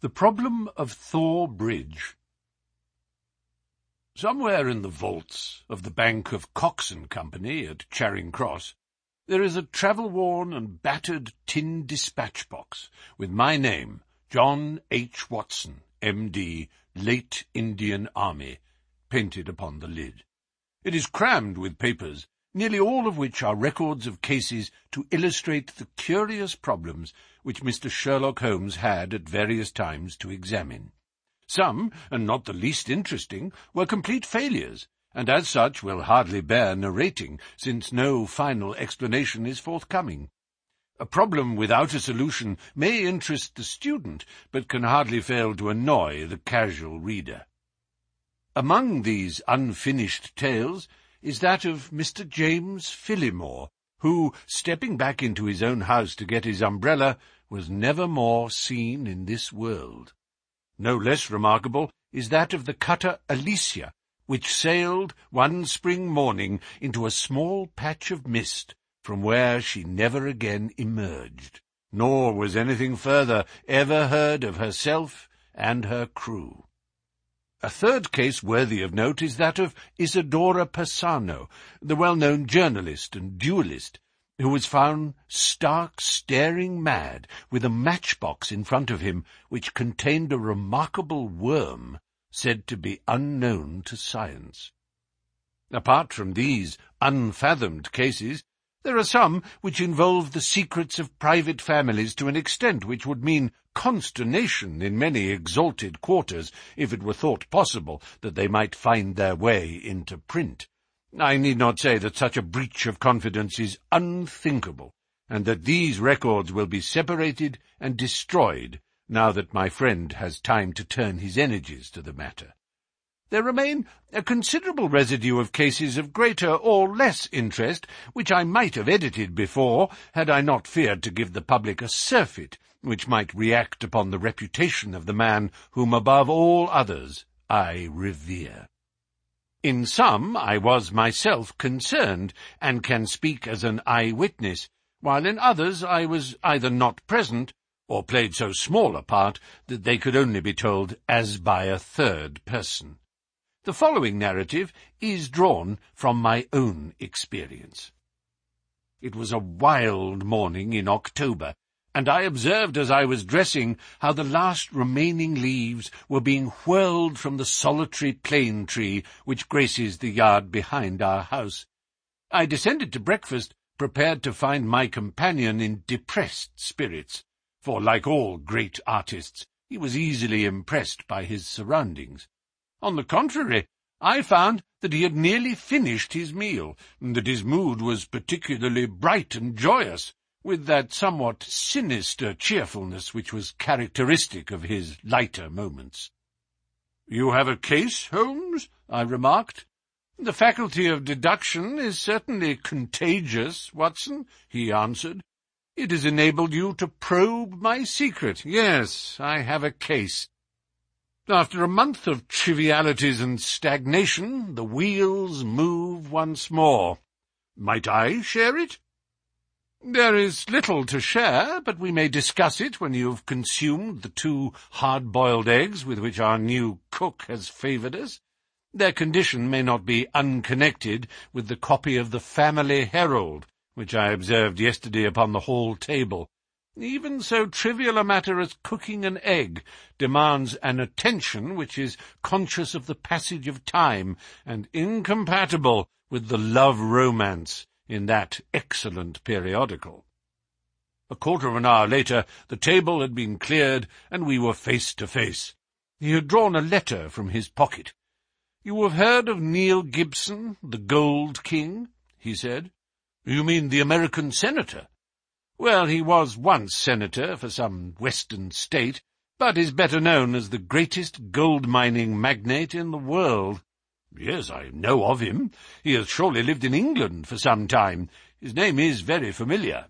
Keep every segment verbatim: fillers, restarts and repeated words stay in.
The Problem of Thor Bridge. Somewhere in the vaults of the Bank of Cox and Company at Charing Cross there is a travel-worn and battered tin dispatch box with my name, John H. Watson, M D, late Indian Army, painted upon the lid. It is crammed with papers, nearly all of which are records of cases to illustrate the curious problems which Mister Sherlock Holmes had at various times to examine. Some, and not the least interesting, were complete failures, and as such will hardly bear narrating, since no final explanation is forthcoming. A problem without a solution may interest the student, but can hardly fail to annoy the casual reader. Among these unfinished tales is that of Mister James Phillimore, who, stepping back into his own house to get his umbrella, was never more seen in this world. No less remarkable is that of the cutter Alicia, which sailed one spring morning into a small patch of mist, from where she never again emerged, nor was anything further ever heard of herself and her crew. A third case worthy of note is that of Isidora Persano, the well-known journalist and duellist, who was found stark staring mad with a matchbox in front of him which contained a remarkable worm said to be unknown to science. Apart from these unfathomed cases, there are some which involve the secrets of private families to an extent which would mean consternation in many exalted quarters if it were thought possible that they might find their way into print. I need not say that such a breach of confidence is unthinkable, and that these records will be separated and destroyed now that my friend has time to turn his energies to the matter. There remain a considerable residue of cases of greater or less interest, which I might have edited before, had I not feared to give the public a surfeit which might react upon the reputation of the man whom above all others I revere. In some I was myself concerned, and can speak as an eye-witness, while in others I was either not present, or played so small a part that they could only be told as by a third person. The following narrative is drawn from my own experience. It was a wild morning in October, and I observed as I was dressing how the last remaining leaves were being whirled from the solitary plane tree which graces the yard behind our house. I descended to breakfast, prepared to find my companion in depressed spirits, for, like all great artists, he was easily impressed by his surroundings. On the contrary, I found that he had nearly finished his meal, and that his mood was particularly bright and joyous, with that somewhat sinister cheerfulness which was characteristic of his lighter moments. "You have a case, Holmes?" I remarked. "The faculty of deduction is certainly contagious, Watson," he answered. "It has enabled you to probe my secret. Yes, I have a case. After a month of trivialities and stagnation, the wheels move once more. Might I share it?" "There is little to share, but we may discuss it when you have consumed the two hard-boiled eggs with which our new cook has favoured us. Their condition may not be unconnected with the copy of the Family Herald, which I observed yesterday upon the hall table. Even so trivial a matter as cooking an egg demands an attention which is conscious of the passage of time and incompatible with the love-romance in that excellent periodical." A quarter of an hour later the table had been cleared, and we were face to face. He had drawn a letter from his pocket. "You have heard of Neil Gibson, the Gold King?" he said. "You mean the American senator?" "Well, he was once senator for some western state, but is better known as the greatest gold-mining magnate in the world." "Yes, I know of him. He has surely lived in England for some time. His name is very familiar."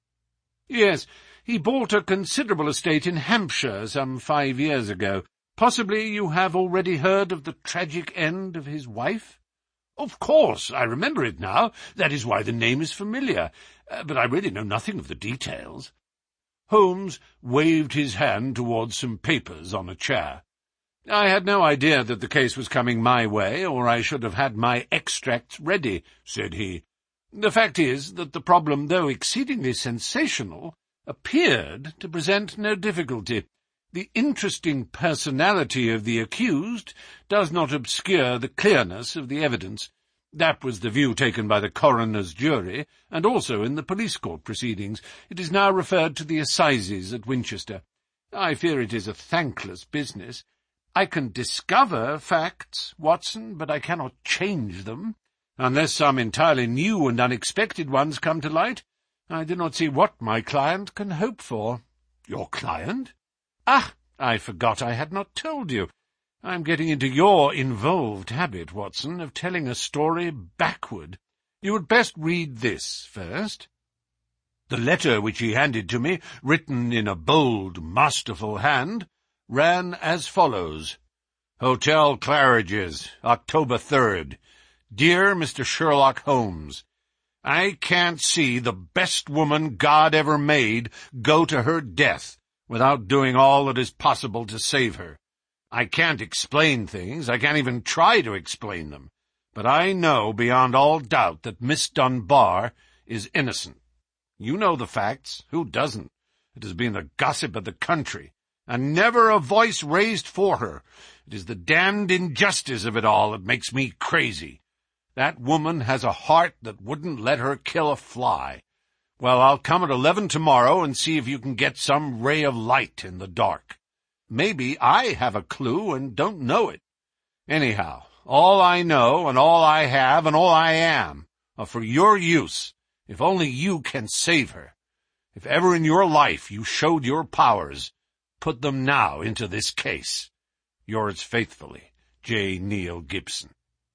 "Yes, he bought a considerable estate in Hampshire some five years ago. Possibly you have already heard of the tragic end of his wife?" "Of course, I remember it now. That is why the name is familiar. Uh, but I really know nothing of the details." Holmes waved his hand towards some papers on a chair. "I had no idea that the case was coming my way, or I should have had my extracts ready," said he. "The fact is that the problem, though exceedingly sensational, appeared to present no difficulty. The interesting personality of the accused does not obscure the clearness of the evidence. That was the view taken by the coroner's jury, and also in the police court proceedings. It is now referred to the assizes at Winchester. I fear it is a thankless business. I can discover facts, Watson, but I cannot change them. Unless some entirely new and unexpected ones come to light, I do not see what my client can hope for." "Your client?" "Ah, I forgot I had not told you. I am getting into your involved habit, Watson, of telling a story backward. You had best read this first." The letter which he handed to me, written in a bold, masterful hand, ran as follows. "Hotel Claridge's, October third. Dear Mister Sherlock Holmes, I can't see the best woman God ever made go to her death without doing all that is possible to save her. I can't explain things, I can't even try to explain them, but I know beyond all doubt that Miss Dunbar is innocent. You know the facts. Who doesn't? It has been the gossip of the country, and never a voice raised for her. It is the damned injustice of it all that makes me crazy. That woman has a heart that wouldn't let her kill a fly. Well, I'll come at eleven tomorrow and see if you can get some ray of light in the dark. Maybe I have a clue and don't know it. Anyhow, all I know and all I have and all I am are for your use, if only you can save her. If ever in your life you showed your powers, put them now into this case. Yours faithfully, J. Neil Gibson."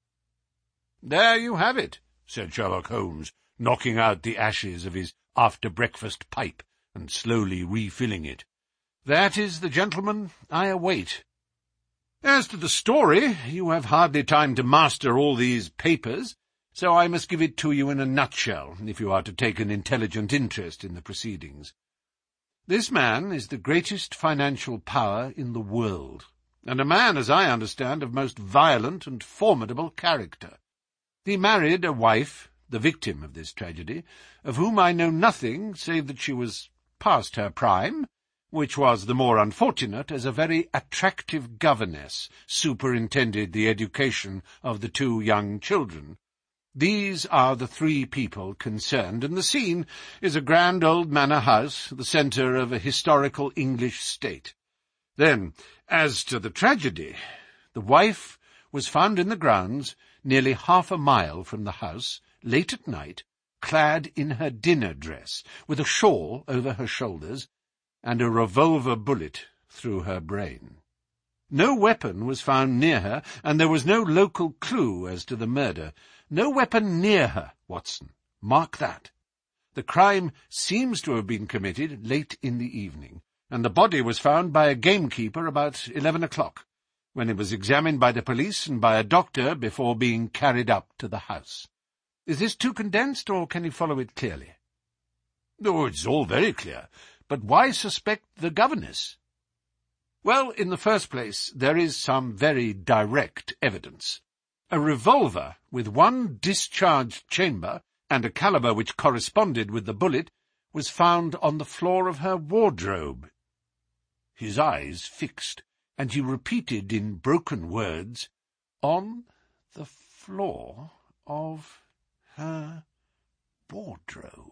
"There you have it," said Sherlock Holmes, knocking out the ashes of his after-breakfast pipe and slowly refilling it. "That is the gentleman I await. As to the story, you have hardly time to master all these papers, so I must give it to you in a nutshell, if you are to take an intelligent interest in the proceedings. This man is the greatest financial power in the world, and a man, as I understand, of most violent and formidable character. He married a wife, the victim of this tragedy, of whom I know nothing save that she was past her prime, which was the more unfortunate as a very attractive governess superintended the education of the two young children. These are the three people concerned, and the scene is a grand old manor house, the centre of a historical English state. Then, as to the tragedy, the wife was found in the grounds, nearly half a mile from the house, late at night, clad in her dinner dress, with a shawl over her shoulders, and a revolver bullet through her brain. No weapon was found near her, and there was no local clue as to the murder. No weapon near her, Watson. Mark that. The crime seems to have been committed late in the evening, and the body was found by a gamekeeper about eleven o'clock, when it was examined by the police and by a doctor before being carried up to the house. Is this too condensed, or can you follow it clearly? Oh, it's all very clear. But why suspect the governess? Well, in the first place, there is some very direct evidence. A revolver with one discharged chamber and a caliber which corresponded with the bullet was found on the floor of her wardrobe. His eyes fixed, and he repeated in broken words, "On the floor of her wardrobe."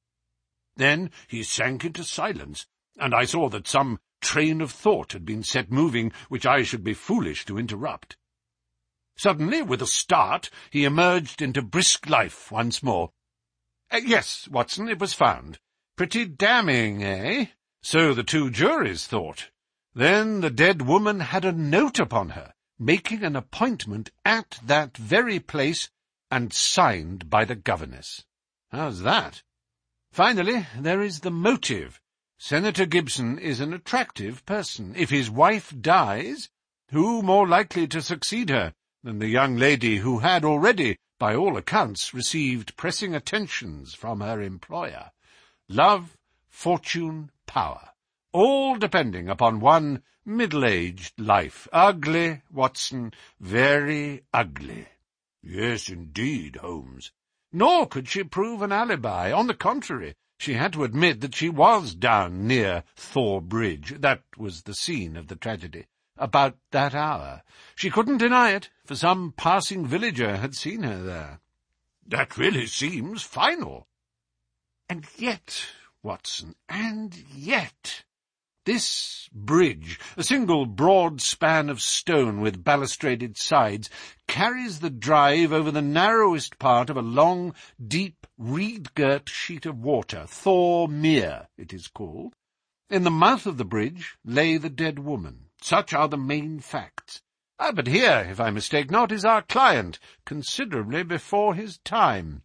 Then he sank into silence, and I saw that some train of thought had been set moving which I should be foolish to interrupt. Suddenly, with a start, he emerged into brisk life once more. Uh, yes, Watson, it was found. Pretty damning, eh? So the two juries thought. Then the dead woman had a note upon her, making an appointment at that very place, and signed by the governess. How's that? Finally, there is the motive. Senator Gibson is an attractive person. If his wife dies, who more likely to succeed her than the young lady who had already, by all accounts, received pressing attentions from her employer? Love, fortune, power, all depending upon one middle-aged life. Ugly, Watson, very ugly. Yes, indeed, Holmes. Nor could she prove an alibi. On the contrary, she had to admit that she was down near Thor Bridge. That was the scene of the tragedy. About that hour. She couldn't deny it, for some passing villager had seen her there. That really seems final. And yet, Watson, and yet, this bridge, a single broad span of stone with balustraded sides, carries the drive over the narrowest part of a long, deep, reed-girt sheet of water. Thor Mere, it is called. In the mouth of the bridge lay the dead woman. Such are the main facts. Ah, but here, if I mistake not, is our client, considerably before his time.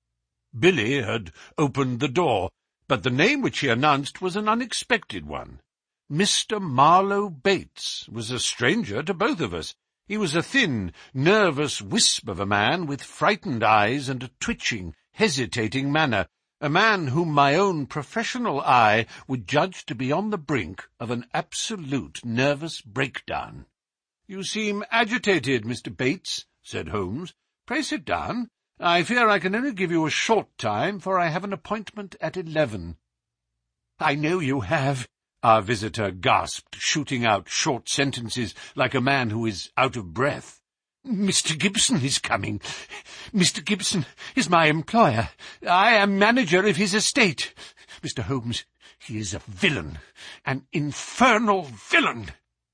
Billy had opened the door, but the name which he announced was an unexpected one. Mister Marlowe Bates was a stranger to both of us. He was a thin, nervous wisp of a man with frightened eyes and a twitching, hesitating manner, a man whom my own professional eye would judge to be on the brink of an absolute nervous breakdown. "You seem agitated, Mister Bates," said Holmes. "Pray sit down. I fear I can only give you a short time, for I have an appointment at eleven." "I know you have," our visitor gasped, shooting out short sentences like a man who is out of breath. "Mister Gibson is coming. Mister Gibson is my employer. I am manager of his estate. Mister Holmes, he is a villain, an infernal villain."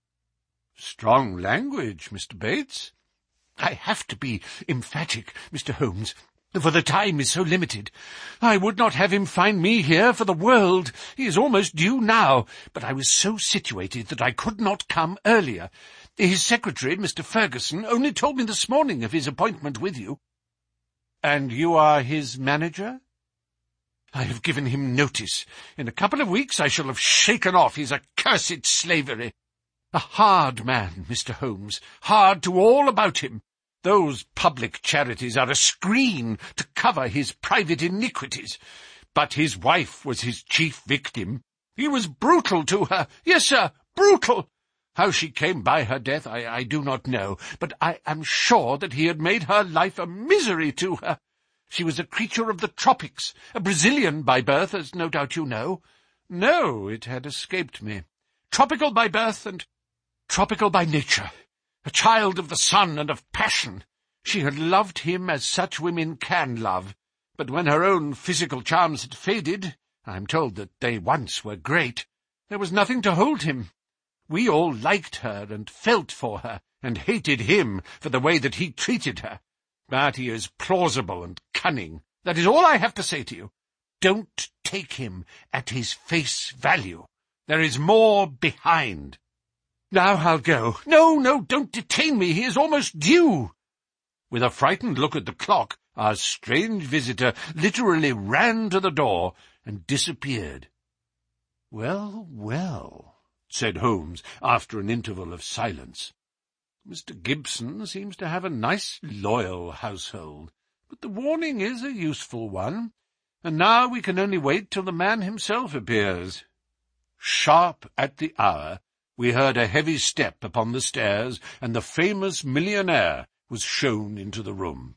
"Strong language, Mister Bates." "I have to be emphatic, Mister Holmes, for the time is so limited. I would not have him find me here for the world. He is almost due now, but I was so situated that I could not come earlier. His secretary, Mister Ferguson, only told me this morning of his appointment with you." "And you are his manager?" "I have given him notice. In a couple of weeks I shall have shaken off his accursed slavery. A hard man, Mister Holmes, hard to all about him. Those public charities are a screen to cover his private iniquities. But his wife was his chief victim. He was brutal to her. Yes, sir, brutal. How she came by her death I, I do not know, but I am sure that he had made her life a misery to her. She was a creature of the tropics, a Brazilian by birth, as no doubt you know." "No, it had escaped me." "Tropical by birth and tropical by nature. A child of the sun and of passion. She had loved him as such women can love, but when her own physical charms had faded, I am told that they once were great, there was nothing to hold him. We all liked her and felt for her, and hated him for the way that he treated her. But he is plausible and cunning. That is all I have to say to you. Don't take him at his face value. There is more behind. Now I'll go. No, no, don't detain me. He is almost due." With a frightened look at the clock, our strange visitor literally ran to the door and disappeared. "Well, well," said Holmes, after an interval of silence. "Mister Gibson seems to have a nice, loyal household, but the warning is a useful one, and now we can only wait till the man himself appears." Sharp at the hour, we heard a heavy step upon the stairs, and the famous millionaire was shown into the room.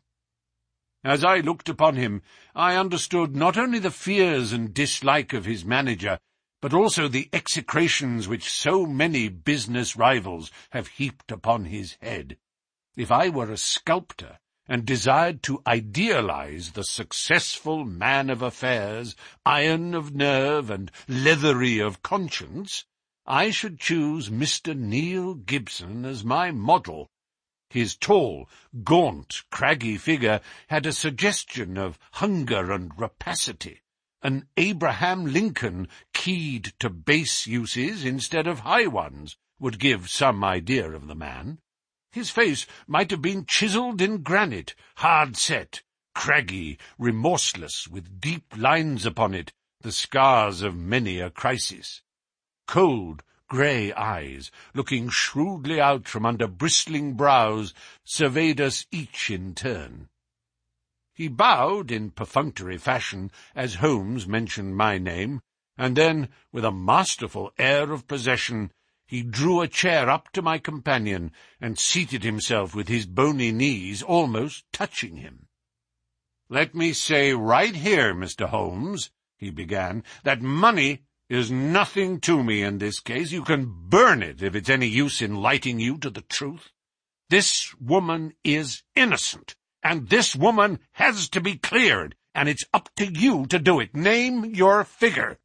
As I looked upon him, I understood not only the fears and dislike of his manager, but also the execrations which so many business rivals have heaped upon his head. If I were a sculptor, and desired to idealize the successful man of affairs, iron of nerve and leathery of conscience, I should choose Mister Neil Gibson as my model. His tall, gaunt, craggy figure had a suggestion of hunger and rapacity. An Abraham Lincoln keyed to base uses instead of high ones would give some idea of the man. His face might have been chiselled in granite, hard-set, craggy, remorseless, with deep lines upon it, the scars of many a crisis. Cold, grey eyes, looking shrewdly out from under bristling brows, surveyed us each in turn. He bowed in perfunctory fashion as Holmes mentioned my name, and then, with a masterful air of possession, he drew a chair up to my companion and seated himself with his bony knees almost touching him. "Let me say right here, Mister Holmes," he began, "that money is nothing to me in this case. You can burn it if it's any use in lighting you to the truth. This woman is innocent, and this woman has to be cleared, and it's up to you to do it. Name your figure."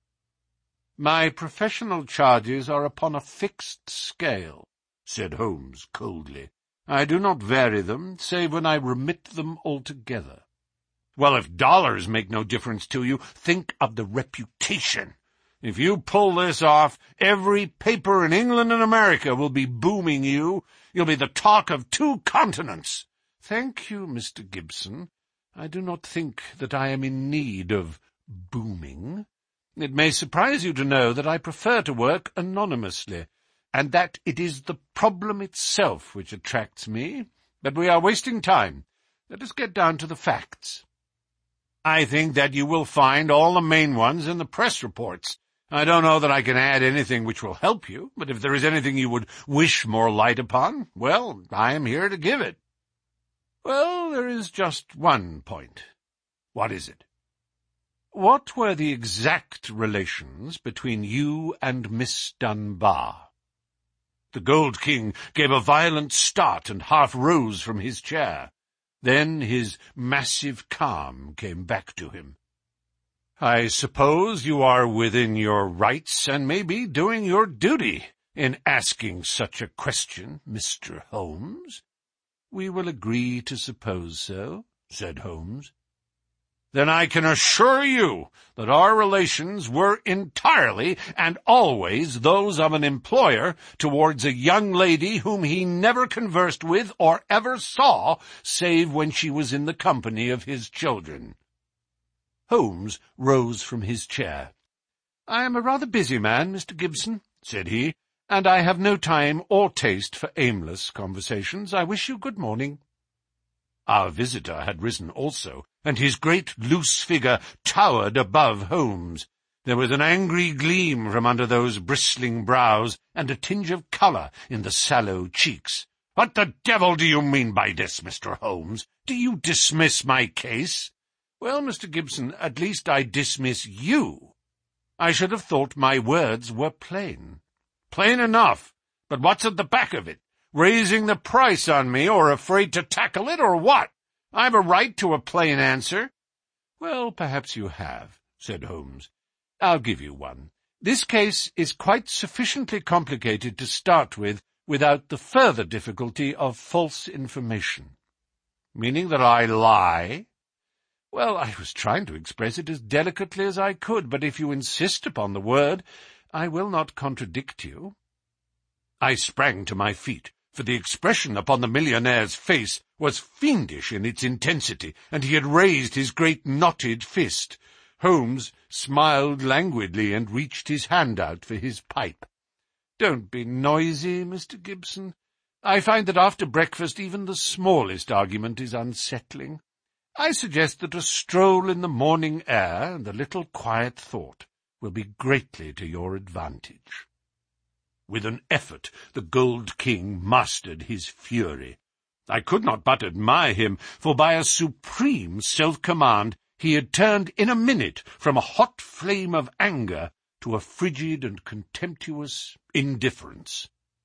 "My professional charges are upon a fixed scale," said Holmes coldly. "I do not vary them, save when I remit them altogether." "Well, if dollars make no difference to you, think of the reputation. If you pull this off, every paper in England and America will be booming you. You'll be the talk of two continents." "Thank you, Mister Gibson. I do not think that I am in need of booming. It may surprise you to know that I prefer to work anonymously, and that it is the problem itself which attracts me. But we are wasting time. Let us get down to the facts. I think that you will find all the main ones in the press reports. I don't know that I can add anything which will help you, but if there is anything you would wish more light upon, well, I am here to give it." "Well, there is just one point." "What is it?" "What were the exact relations between you and Miss Dunbar?" The Gold King gave a violent start and half rose from his chair. Then his massive calm came back to him. "I suppose you are within your rights and may be doing your duty in asking such a question, Mister Holmes." "We will agree to suppose so," said Holmes. "Then I can assure you that our relations were entirely and always those of an employer towards a young lady whom he never conversed with or ever saw save when she was in the company of his children." Holmes rose from his chair. "I am a rather busy man, Mister Gibson," said he, "and I have no time or taste for aimless conversations. I wish you good morning." Our visitor had risen also, and his great loose figure towered above Holmes. There was an angry gleam from under those bristling brows, and a tinge of colour in the sallow cheeks. "What the devil do you mean by this, Mister Holmes? Do you dismiss my case?" "Well, Mister Gibson, at least I dismiss you. I should have thought my words were plain." "Plain enough. But what's at the back of it? Raising the price on me, or afraid to tackle it, or what? I've a right to a plain answer." "Well, perhaps you have," said Holmes. "I'll give you one. This case is quite sufficiently complicated to start with, without the further difficulty of false information." "Meaning that I lie?" "Well, I was trying to express it as delicately as I could, but if you insist upon the word, I will not contradict you." I sprang to my feet, for the expression upon the millionaire's face was fiendish in its intensity, and he had raised his great knotted fist. Holmes smiled languidly and reached his hand out for his pipe. "Don't be noisy, Mister Gibson. I find that after breakfast even the smallest argument is unsettling. I suggest that a stroll in the morning air and a little quiet thought will be greatly to your advantage." With an effort the Gold King mastered his fury. I could not but admire him, for by a supreme self-command he had turned in a minute from a hot flame of anger to a frigid and contemptuous indifference.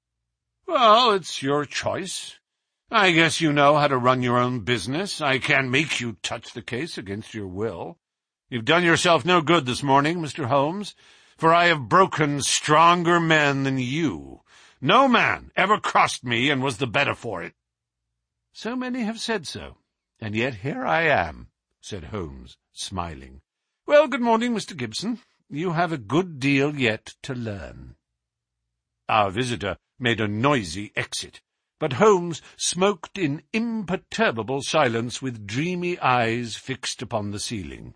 "Well, it's your choice. I guess you know how to run your own business. I can't make you touch the case against your will. You've done yourself no good this morning, Mister Holmes, for I have broken stronger men than you. No man ever crossed me and was the better for it." "So many have said so, and yet here I am," said Holmes, smiling. "Well, good morning, Mister Gibson. You have a good deal yet to learn." Our visitor made a noisy exit, but Holmes smoked in imperturbable silence with dreamy eyes fixed upon the ceiling.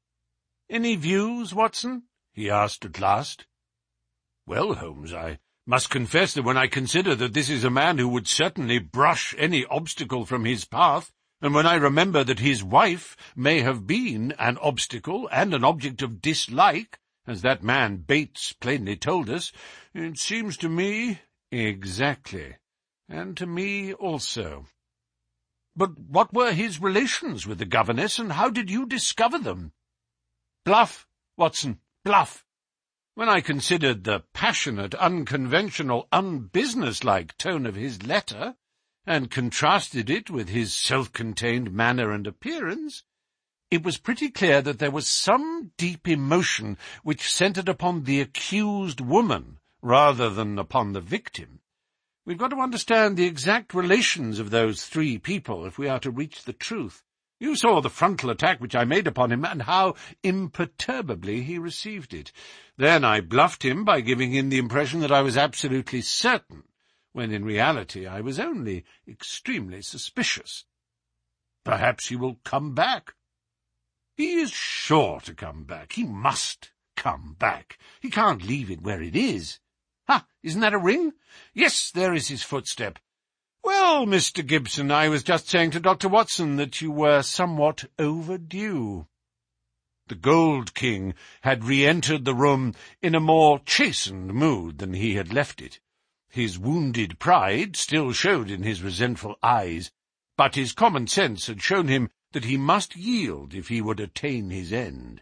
"Any views, Watson?" he asked at last. "Well, Holmes, I must confess that when I consider that this is a man who would certainly brush any obstacle from his path, and when I remember that his wife may have been an obstacle and an object of dislike, as that man Bates plainly told us. It seems to me—" "Exactly, and to me also. But what were his relations with the governess, and how did you discover them?" "Bluff, Watson, bluff. When I considered the passionate, unconventional, unbusinesslike tone of his letter, and contrasted it with his self-contained manner and appearance, it was pretty clear that there was some deep emotion which centred upon the accused woman rather than upon the victim. We've got to understand the exact relations of those three people if we are to reach the truth. You saw the frontal attack which I made upon him, and how imperturbably he received it. Then I bluffed him by giving him the impression that I was absolutely certain, when in reality I was only extremely suspicious. Perhaps he will come back." "He is sure to come back. He must come back. He can't leave it where it is. Ha! Isn't that a ring? Yes, there is his footstep. Well, Mister Gibson, I was just saying to Doctor Watson that you were somewhat overdue." The Gold King had re-entered the room in a more chastened mood than he had left it. His wounded pride still showed in his resentful eyes, but his common sense had shown him that he must yield if he would attain his end.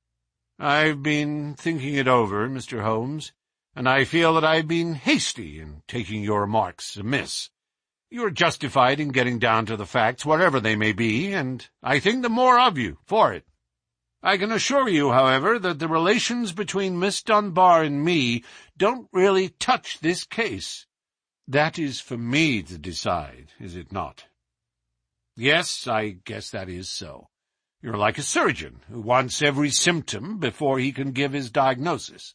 "I've been thinking it over, Mister Holmes, and I feel that I've been hasty in taking your remarks amiss. You are justified in getting down to the facts, whatever they may be, and I think the more of you for it. I can assure you, however, that the relations between Miss Dunbar and me don't really touch this case. That is for me to decide, is it not?" "Yes, I guess that is so. You're like a surgeon who wants every symptom before he can give his diagnosis."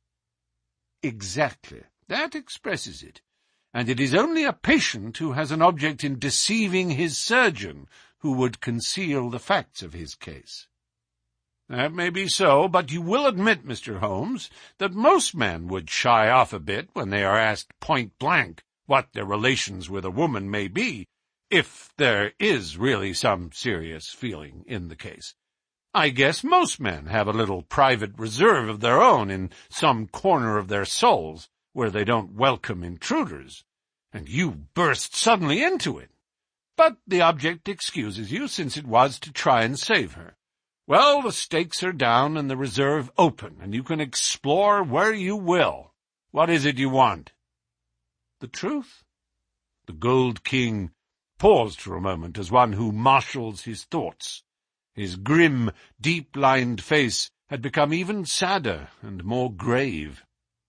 "Exactly. That expresses it. And it is only a patient who has an object in deceiving his surgeon who would conceal the facts of his case." "That may be so, but you will admit, Mister Holmes, that most men would shy off a bit when they are asked point-blank what their relations with a woman may be, if there is really some serious feeling in the case. I guess most men have a little private reserve of their own in some corner of their souls, where they don't welcome intruders, and you burst suddenly into it. But the object excuses you, since it was to try and save her. Well, the stakes are down and the reserve open, and you can explore where you will. What is it you want?" "The truth?" The Gold King paused for a moment as one who marshals his thoughts. His grim, deep-lined face had become even sadder and more grave.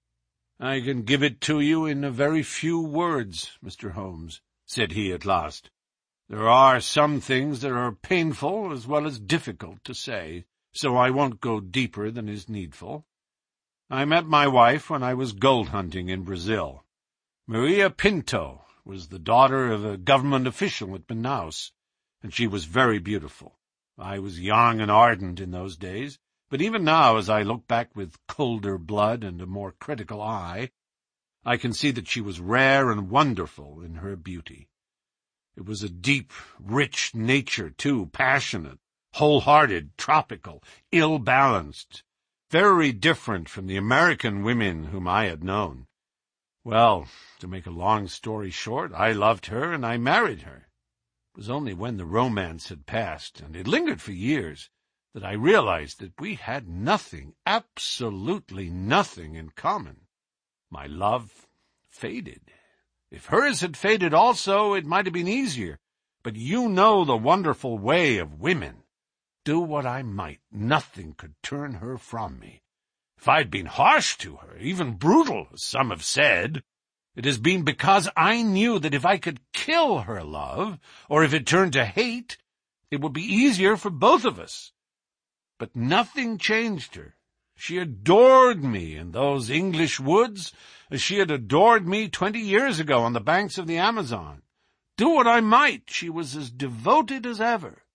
"I can give it to you in a very few words, Mister Holmes," said he at last. "There are some things that are painful as well as difficult to say, so I won't go deeper than is needful. I met my wife when I was gold-hunting in Brazil. Maria Pinto was the daughter of a government official at Manaus, and she was very beautiful. I was young and ardent in those days, but even now, as I look back with colder blood and a more critical eye, I can see that she was rare and wonderful in her beauty. It was a deep, rich nature, too, passionate, whole-hearted, tropical, ill-balanced, very different from the American women whom I had known. Well, to make a long story short, I loved her and I married her. It was only when the romance had passed, and it lingered for years, that I realized that we had nothing, absolutely nothing in common. My love faded. If hers had faded also, it might have been easier. But you know the wonderful way of women. Do what I might, nothing could turn her from me. If I'd been harsh to her, even brutal, as some have said, it has been because I knew that if I could kill her love, or if it turned to hate, it would be easier for both of us. But nothing changed her. She adored me in those English woods as she had adored me twenty years ago on the banks of the Amazon. Do what I might, she was as devoted as ever.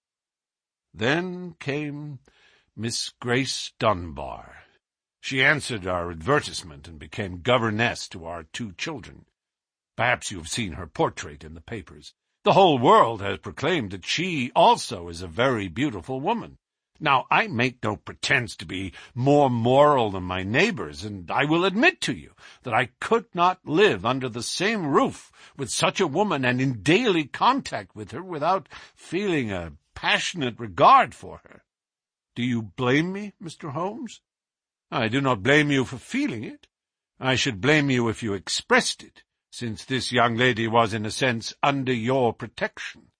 Then came Miss Grace Dunbar. She answered our advertisement and became governess to our two children. Perhaps you have seen her portrait in the papers. The whole world has proclaimed that she also is a very beautiful woman. Now, I make no pretense to be more moral than my neighbors, and I will admit to you that I could not live under the same roof with such a woman and in daily contact with her without feeling a passionate regard for her. Do you blame me, Mister Holmes? I do not blame you for feeling it. I should blame you if you expressed it, since this young lady was, in a sense, under your protection.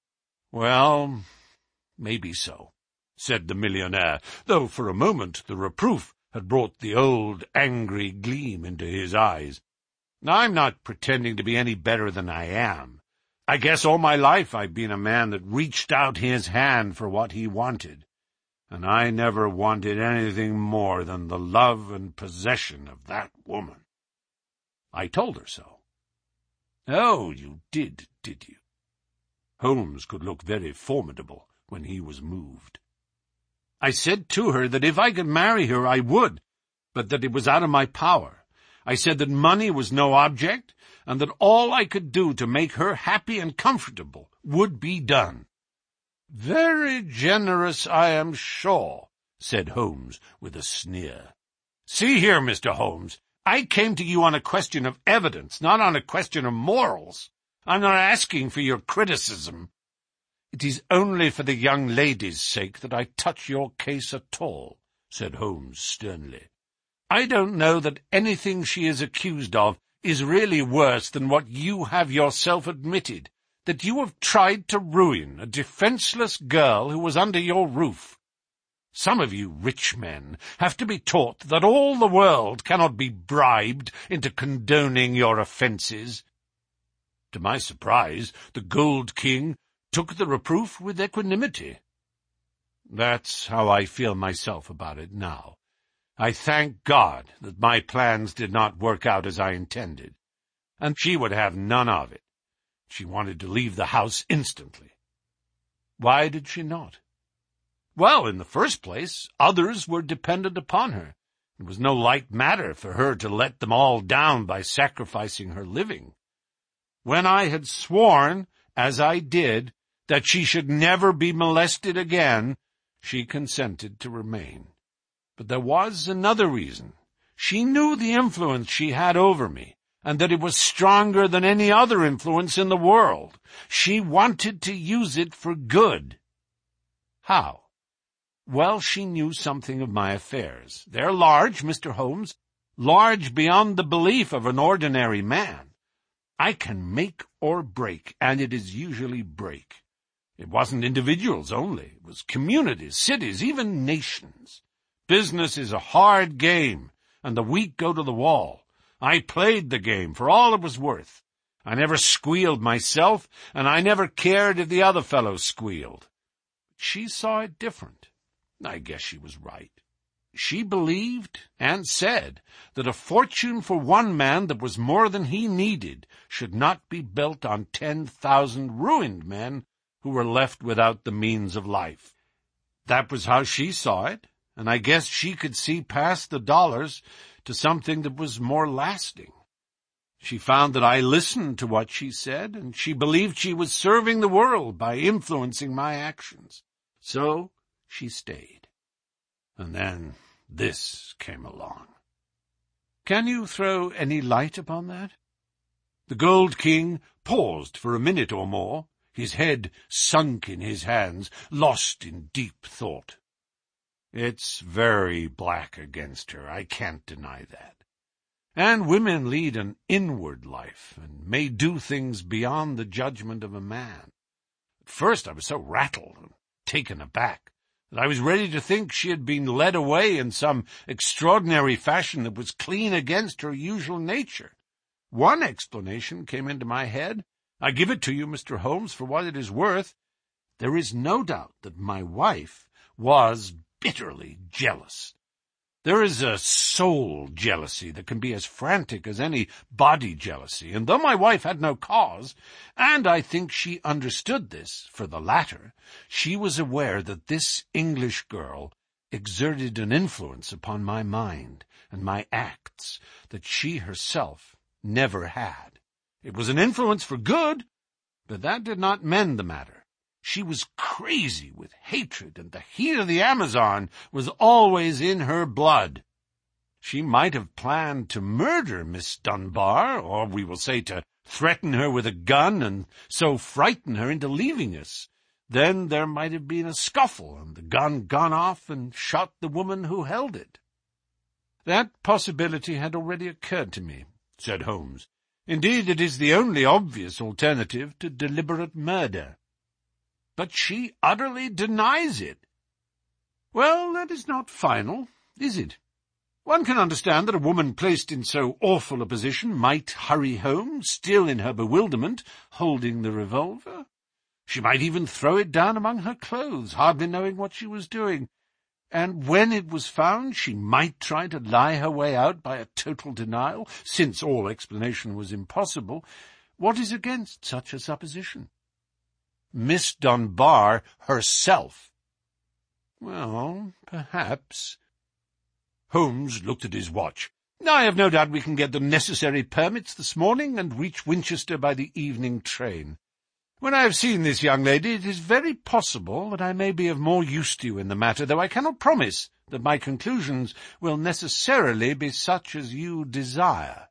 Well, maybe so, said the millionaire, though for a moment the reproof had brought the old angry gleam into his eyes. I'm not pretending to be any better than I am. I guess all my life I've been a man that reached out his hand for what he wanted, and I never wanted anything more than the love and possession of that woman. I told her so. Oh, you did, did you? Holmes could look very formidable when he was moved. I said to her that if I could marry her I would, but that it was out of my power. I said that money was no object, and that all I could do to make her happy and comfortable would be done. Very generous, I am sure, said Holmes with a sneer. See here, Mister Holmes, I came to you on a question of evidence, not on a question of morals. I'm not asking for your criticism. It is only for the young lady's sake that I touch your case at all, said Holmes sternly. I don't know that anything she is accused of is really worse than what you have yourself admitted, that you have tried to ruin a defenseless girl who was under your roof. Some of you rich men have to be taught that all the world cannot be bribed into condoning your offences. To my surprise, the Gold King took the reproof with equanimity. That's how I feel myself about it now. I thank God that my plans did not work out as I intended, and she would have none of it. She wanted to leave the house instantly. Why did she not? Well, in the first place, others were dependent upon her. It was no light matter for her to let them all down by sacrificing her living. When I had sworn, as I did, that she should never be molested again, she consented to remain. But there was another reason. She knew the influence she had over me, and that it was stronger than any other influence in the world. She wanted to use it for good. How? Well, she knew something of my affairs. They're large, Mister Holmes, large beyond the belief of an ordinary man. I can make or break, and it is usually break. It wasn't individuals only. It was communities, cities, even nations. Business is a hard game, and the weak go to the wall. I played the game for all it was worth. I never squealed myself, and I never cared if the other fellows squealed. She saw it different. I guess she was right. She believed and said that a fortune for one man that was more than he needed should not be built on ten thousand ruined men who were left without the means of life. That was how she saw it, and I guess she could see past the dollars to something that was more lasting. She found that I listened to what she said, and she believed she was serving the world by influencing my actions. So she stayed. And then this came along. Can you throw any light upon that? The Gold King paused for a minute or more, his head sunk in his hands, lost in deep thought. It's very black against her, I can't deny that. And women lead an inward life, and may do things beyond the judgment of a man. At first I was so rattled and taken aback that I was ready to think she had been led away in some extraordinary fashion that was clean against her usual nature. One explanation came into my head. I give it to you, Mister Holmes, for what it is worth. There is no doubt that my wife was bitterly jealous. There is a soul jealousy that can be as frantic as any body jealousy, and though my wife had no cause, and I think she understood this for the latter, she was aware that this English girl exerted an influence upon my mind and my acts that she herself never had. It was an influence for good, but that did not mend the matter. She was crazy with hatred, and the heat of the Amazon was always in her blood. She might have planned to murder Miss Dunbar, or we will say to threaten her with a gun and so frighten her into leaving us. Then there might have been a scuffle, and the gun gone off and shot the woman who held it. That possibility had already occurred to me, said Holmes. Indeed, it is the only obvious alternative to deliberate murder. But she utterly denies it. Well, that is not final, is it? One can understand that a woman placed in so awful a position might hurry home, still in her bewilderment, holding the revolver. She might even throw it down among her clothes, hardly knowing what she was doing. And when it was found, she might try to lie her way out by a total denial, since all explanation was impossible. What is against such a supposition? Miss Dunbar herself. Well, perhaps. Holmes looked at his watch. I have no doubt we can get the necessary permits this morning and reach Winchester by the evening train. When I have seen this young lady, it is very possible that I may be of more use to you in the matter, though I cannot promise that my conclusions will necessarily be such as you desire.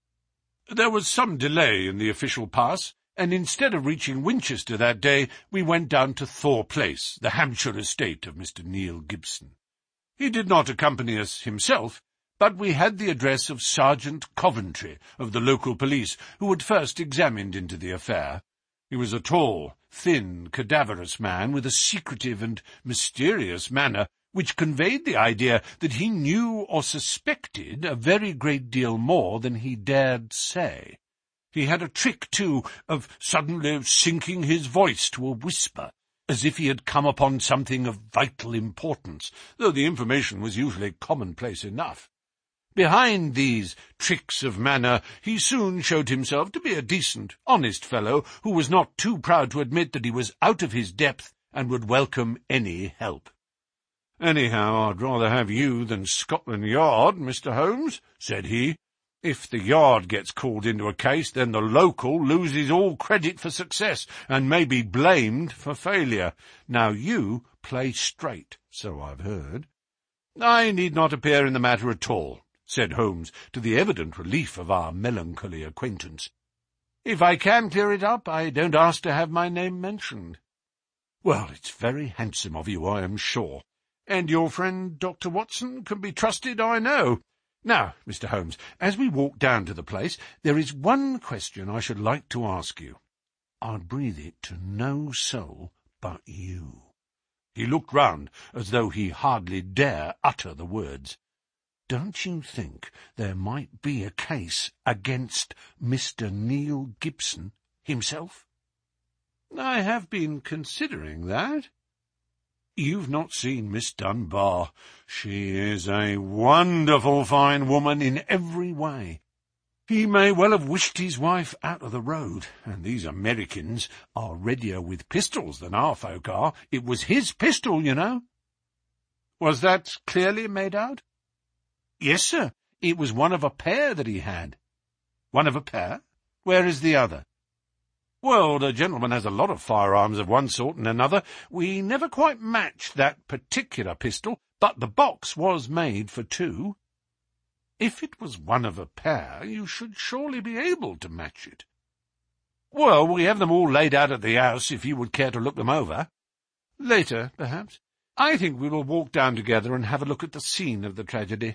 There was some delay in the official pass, and instead of reaching Winchester that day, we went down to Thor Place, the Hampshire estate of Mister Neil Gibson. He did not accompany us himself, but we had the address of Sergeant Coventry of the local police, who had first examined into the affair. He was a tall, thin, cadaverous man with a secretive and mysterious manner, which conveyed the idea that he knew or suspected a very great deal more than he dared say. He had a trick, too, of suddenly sinking his voice to a whisper, as if he had come upon something of vital importance, though the information was usually commonplace enough. Behind these tricks of manner he soon showed himself to be a decent, honest fellow, who was not too proud to admit that he was out of his depth and would welcome any help. "Anyhow, I'd rather have you than Scotland Yard, Mister Holmes," said he. "If the Yard gets called into a case, then the local loses all credit for success, and may be blamed for failure. Now you play straight, so I've heard." "I need not appear in the matter at all," said Holmes, to the evident relief of our melancholy acquaintance. "If I can clear it up, I don't ask to have my name mentioned." "Well, it's very handsome of you, I am sure. And your friend Doctor Watson can be trusted, I know. Now, Mister Holmes, as we walk down to the place, there is one question I should like to ask you. I'll breathe it to no soul but you." He looked round as though he hardly dare utter the words. "Don't you think there might be a case against Mister Neil Gibson himself?" "I have been considering that." "You've not seen Miss Dunbar. She is a wonderful fine woman in every way. He may well have wished his wife out of the road, and these Americans are readier with pistols than our folk are. It was his pistol, you know." "Was that clearly made out?" "Yes, sir. It was one of a pair that he had." "One of a pair? Where is the other?" "Well, the gentleman has a lot of firearms of one sort and another. We never quite matched that particular pistol, but the box was made for two." "If it was one of a pair, you should surely be able to match it." "Well, we have them all laid out at the house, if you would care to look them over." "Later, perhaps. I think we will walk down together and have a look at the scene of the tragedy."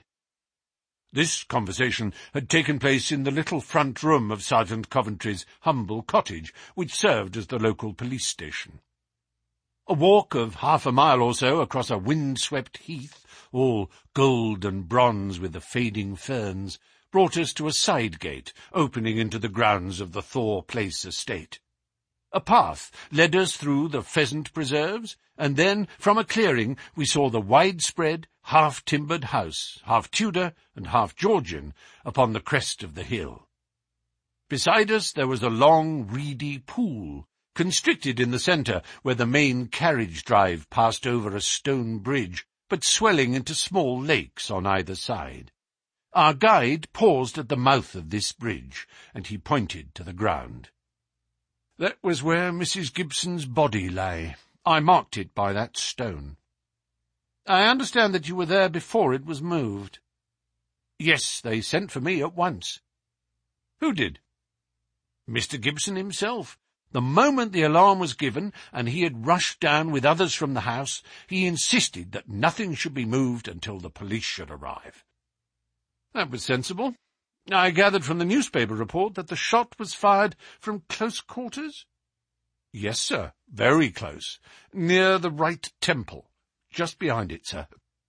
This conversation had taken place in the little front room of Sergeant Coventry's humble cottage, which served as the local police station. A walk of half a mile or so across a wind-swept heath, all gold and bronze with the fading ferns, brought us to a side gate opening into the grounds of the Thor Place estate. A path led us through the pheasant preserves, and then, from a clearing, we saw the widespread, half-timbered house, half Tudor and half Georgian, upon the crest of the hill. Beside us there was a long, reedy pool, constricted in the centre, where the main carriage drive passed over a stone bridge, but swelling into small lakes on either side. Our guide paused at the mouth of this bridge, and he pointed to the ground. That was where Missus Gibson's body lay. I marked it by that stone. I understand that you were there before it was moved. Yes, they sent for me at once. Who did? Mister Gibson himself. The moment the alarm was given, and he had rushed down with others from the house, he insisted that nothing should be moved until the police should arrive. That was sensible. I gathered from the newspaper report that the shot was fired from close quarters? Yes, sir, very close, near the right temple, just behind it, sir.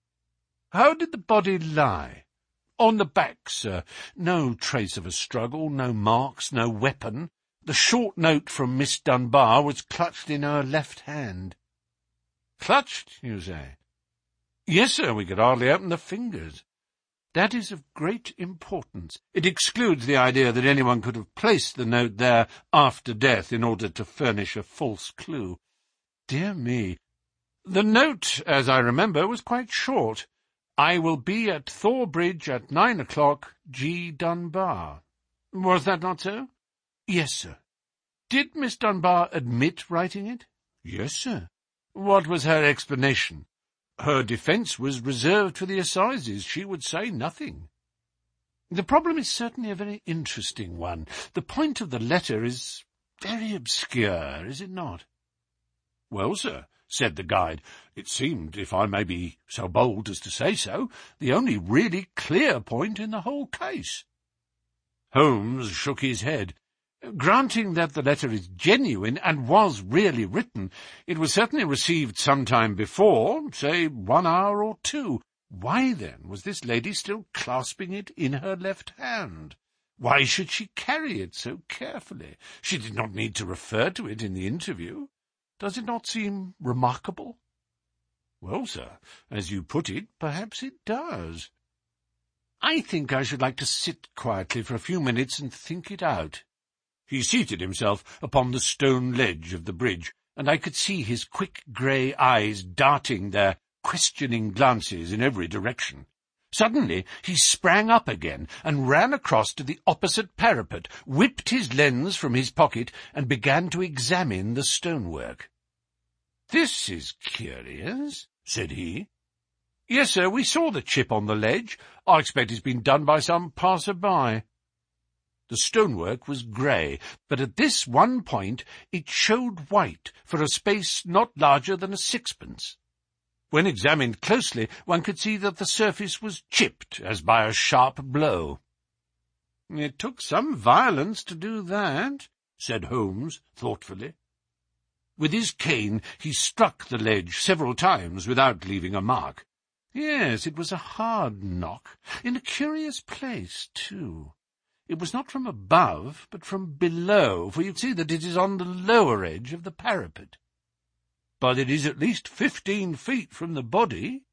How did the body lie? On the back, sir. No trace of a struggle, no marks, no weapon. The short note from Miss Dunbar was clutched in her left hand. Clutched, you say? Yes, sir, we could hardly open the fingers. That is of great importance. It excludes the idea that anyone could have placed the note there after death in order to furnish a false clue. Dear me. The note, as I remember, was quite short. I will be at Thorbridge at nine o'clock, G. Dunbar. Was that not so? Yes, sir. Did Miss Dunbar admit writing it? Yes, sir. What was her explanation? Her defence was reserved for the assizes. She would say nothing. The problem is certainly a very interesting one. The point of the letter is very obscure, is it not? Well, sir, said the guide, it seemed, if I may be so bold as to say so, the only really clear point in the whole case. Holmes shook his head. Granting that the letter is genuine and was really written, it was certainly received some time before, say one hour or two. Why, then, was this lady still clasping it in her left hand? Why should she carry it so carefully? She did not need to refer to it in the interview. Does it not seem remarkable? Well, sir, as you put it, perhaps it does. I think I should like to sit quietly for a few minutes and think it out. He seated himself upon the stone ledge of the bridge, and I could see his quick grey eyes darting their questioning glances in every direction. Suddenly he sprang up again and ran across to the opposite parapet, whipped his lens from his pocket, and began to examine the stonework. "This is curious," said he. "Yes, sir, we saw the chip on the ledge. I expect it's been done by some passer-by." The stonework was grey, but at this one point it showed white for a space not larger than a sixpence. When examined closely, one could see that the surface was chipped as by a sharp blow. "It took some violence to do that," said Holmes thoughtfully. With his cane he struck the ledge several times without leaving a mark. Yes, it was a hard knock, in a curious place, too. It was not from above, but from below, for you'd see that it is on the lower edge of the parapet. But it is at least fifteen feet from the body.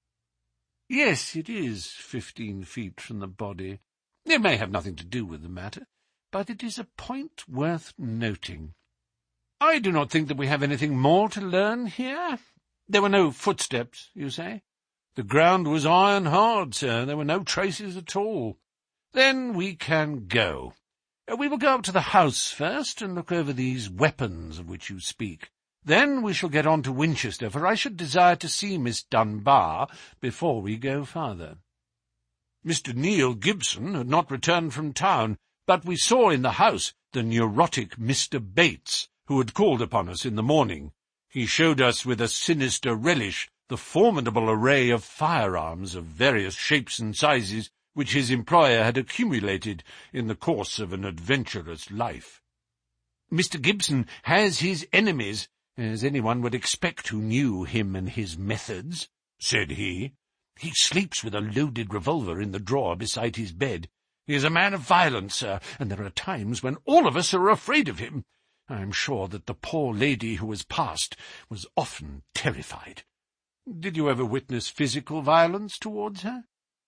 Yes, it is fifteen feet from the body. It may have nothing to do with the matter, but it is a point worth noting. I do not think that we have anything more to learn here. There were no footsteps, you say? The ground was iron-hard, sir. There were no traces at all. Then we can go. We will go up to the house first and look over these weapons of which you speak. Then we shall get on to Winchester, for I should desire to see Miss Dunbar before we go farther. Mister Neil Gibson had not returned from town, but we saw in the house the neurotic Mister Bates, who had called upon us in the morning. He showed us with a sinister relish the formidable array of firearms of various shapes and sizes which his employer had accumulated in the course of an adventurous life. Mister Gibson has his enemies, as anyone would expect who knew him and his methods, said he. He sleeps with a loaded revolver in the drawer beside his bed. He is a man of violence, sir, and there are times when all of us are afraid of him. I am sure that the poor lady who has passed was often terrified. Did you ever witness physical violence towards her?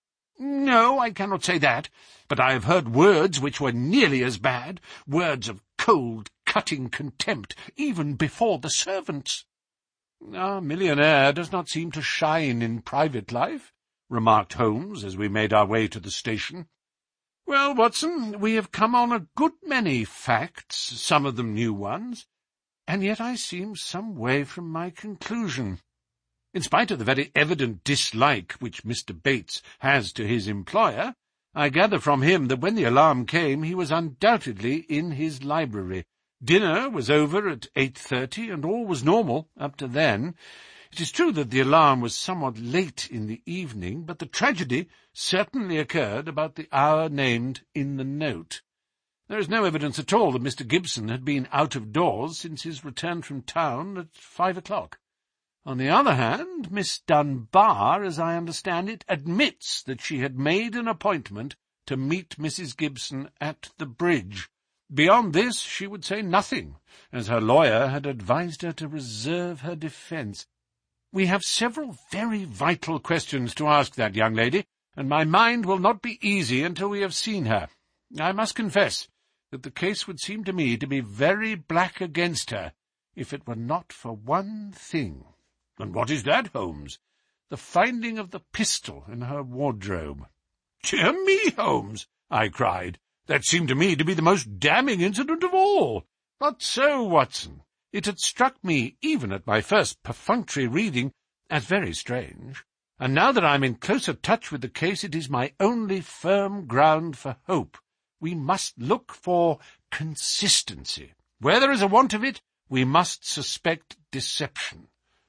No, I cannot say that, but I have heard words which were nearly as bad, words of cold, cutting contempt, even before the servants. Our millionaire does not seem to shine in private life, remarked Holmes as we made our way to the station. Well, Watson, we have come on a good many facts, some of them new ones, and yet I seem some way from my conclusion. In spite of the very evident dislike which Mister Bates has to his employer, I gather from him that when the alarm came he was undoubtedly in his library. Dinner was over at eight thirty, and all was normal up to then. It is true that the alarm was somewhat late in the evening, but the tragedy certainly occurred about the hour named in the note. There is no evidence at all that Mister Gibson had been out of doors since his return from town at five o'clock. On the other hand, Miss Dunbar, as I understand it, admits that she had made an appointment to meet Missus Gibson at the bridge. Beyond this she would say nothing, as her lawyer had advised her to reserve her defence. We have several very vital questions to ask that young lady, and my mind will not be easy until we have seen her. I must confess that the case would seem to me to be very black against her, if it were not for one thing. And what is that, Holmes? The finding of the pistol in her wardrobe. Dear me, Holmes, I cried. That seemed to me to be the most damning incident of all. Not so, Watson. It had struck me, even at my first perfunctory reading, as very strange, and now that I am in closer touch with the case, it is my only firm ground for hope. We must look for consistency. Where there is a want of it, we must suspect deception.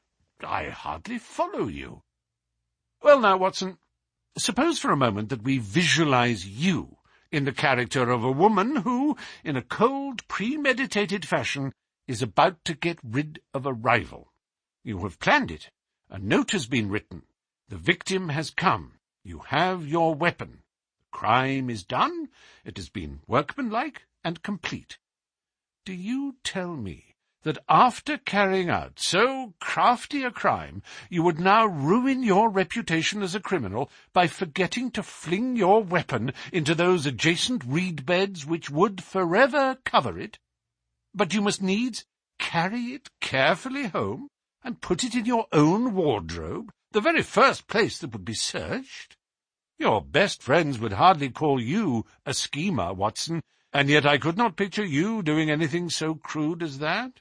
I hardly follow you. Well now, Watson, suppose for a moment that we visualize you in the character of a woman who, in a cold, premeditated fashion, is about to get rid of a rival. You have planned it. A note has been written. The victim has come. You have your weapon. The crime is done. It has been workmanlike and complete. Do you tell me that after carrying out so crafty a crime, you would now ruin your reputation as a criminal by forgetting to fling your weapon into those adjacent reed beds which would forever cover it? But you must needs carry it carefully home and put it in your own wardrobe, the very first place that would be searched? Your best friends would hardly call you a schemer, Watson, and yet I could not picture you doing anything so crude as that.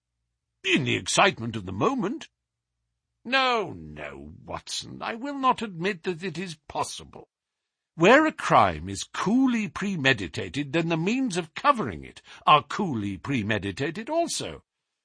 In the excitement of the moment. No, no, Watson, I will not admit that it is possible. Where a crime is coolly premeditated, then the means of covering it are coolly premeditated also.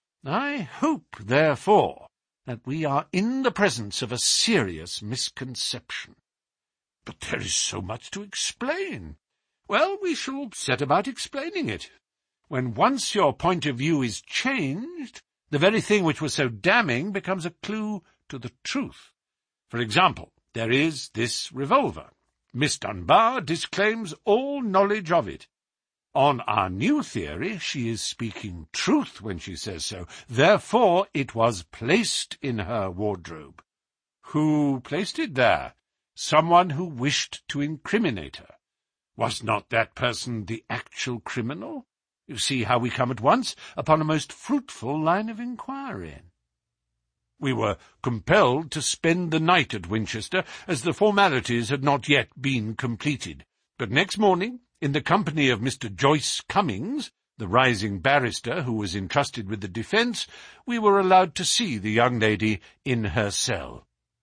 I hope, therefore, that we are in the presence of a serious misconception. But there is so much to explain. Well, we shall set about explaining it. When once your point of view is changed, the very thing which was so damning becomes a clue to the truth. For example, there is this revolver. Miss Dunbar disclaims all knowledge of it. On our new theory, she is speaking truth when she says so. Therefore, it was placed in her wardrobe. Who placed it there? Someone who wished to incriminate her. Was not that person the actual criminal? You see how we come at once upon a most fruitful line of inquiry. We were compelled to spend the night at Winchester, as the formalities had not yet been completed. But next morning, in the company of Mister Joyce Cummings, the rising barrister who was entrusted with the defence, we were allowed to see the young lady in her cell.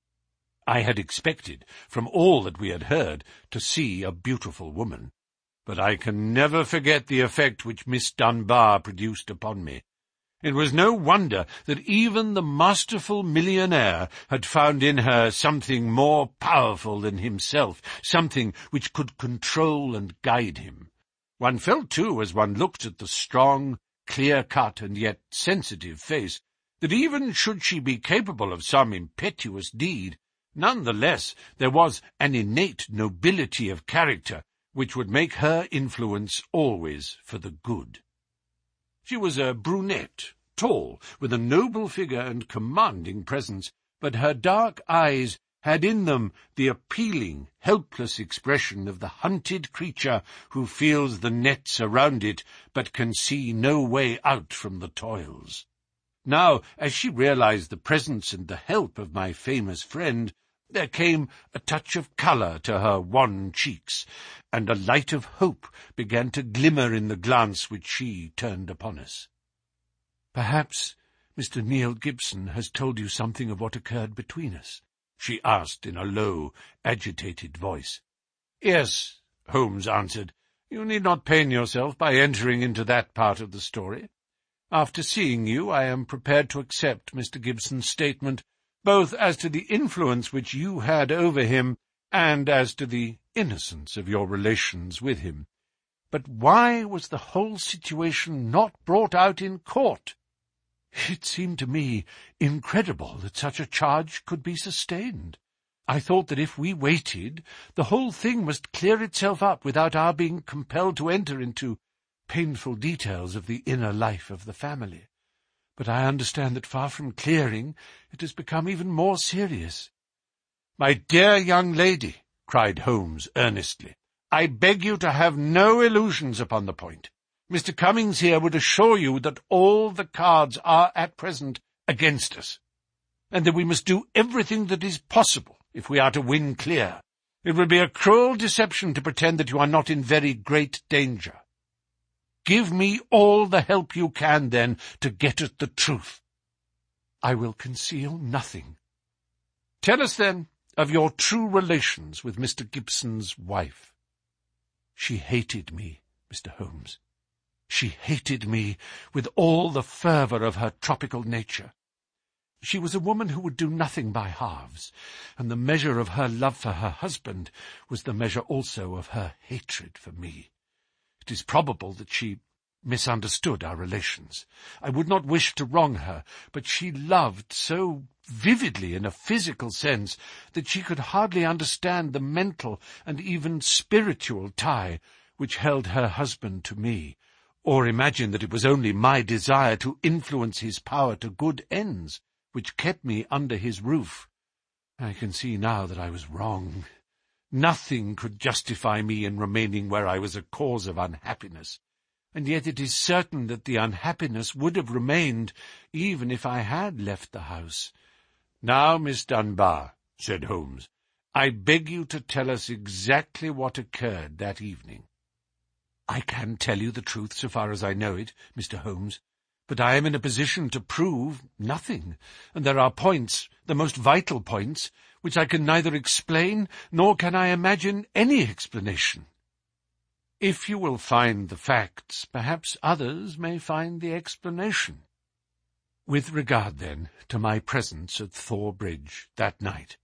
I had expected, from all that we had heard, to see a beautiful woman, but I can never forget the effect which Miss Dunbar produced upon me. It was no wonder that even the masterful millionaire had found in her something more powerful than himself, something which could control and guide him. One felt, too, as one looked at the strong, clear-cut and yet sensitive face, that even should she be capable of some impetuous deed, none the less there was an innate nobility of character which would make her influence always for the good. She was a brunette, tall, with a noble figure and commanding presence, but her dark eyes had in them the appealing, helpless expression of the hunted creature who feels the nets around it, but can see no way out from the toils. Now, as she realized the presence and the help of my famous friend, there came a touch of colour to her wan cheeks, and a light of hope began to glimmer in the glance which she turned upon us. "Perhaps Mister Neil Gibson has told you something of what occurred between us?" she asked in a low, agitated voice. "Yes," Holmes answered. "You need not pain yourself by entering into that part of the story. After seeing you, I am prepared to accept Mister Gibson's statement, both as to the influence which you had over him and as to the innocence of your relations with him. But why was the whole situation not brought out in court? It seemed to me incredible that such a charge could be sustained. I thought that if we waited, the whole thing must clear itself up without our being compelled to enter into painful details of the inner life of the family. But I understand that far from clearing, it has become even more serious." "My dear young lady," cried Holmes earnestly, "I beg you to have no illusions upon the point. Mister Cummings here would assure you that all the cards are at present against us, and that we must do everything that is possible if we are to win clear. It would be a cruel deception to pretend that you are not in very great danger. Give me all the help you can, then, to get at the truth." "I will conceal nothing." "Tell us, then, of your true relations with Mister Gibson's wife." "She hated me, Mister Holmes. She hated me with all the fervour of her tropical nature. She was a woman who would do nothing by halves, and the measure of her love for her husband was the measure also of her hatred for me. It is probable that she misunderstood our relations. I would not wish to wrong her, but she loved so vividly in a physical sense that she could hardly understand the mental and even spiritual tie which held her husband to me, or imagine that it was only my desire to influence his power to good ends which kept me under his roof. I can see now that I was wrong. Nothing could justify me in remaining where I was a cause of unhappiness, and yet it is certain that the unhappiness would have remained even if I had left the house." "Now, Miss Dunbar," said Holmes, "I beg you to tell us exactly what occurred that evening." "I can tell you the truth so far as I know it, Mister Holmes, but I am in a position to prove nothing, and there are points, the most vital points, which I can neither explain nor can I imagine any explanation." "If you will find the facts, perhaps others may find the explanation." With regard, then, to my presence at Thor Bridge that night,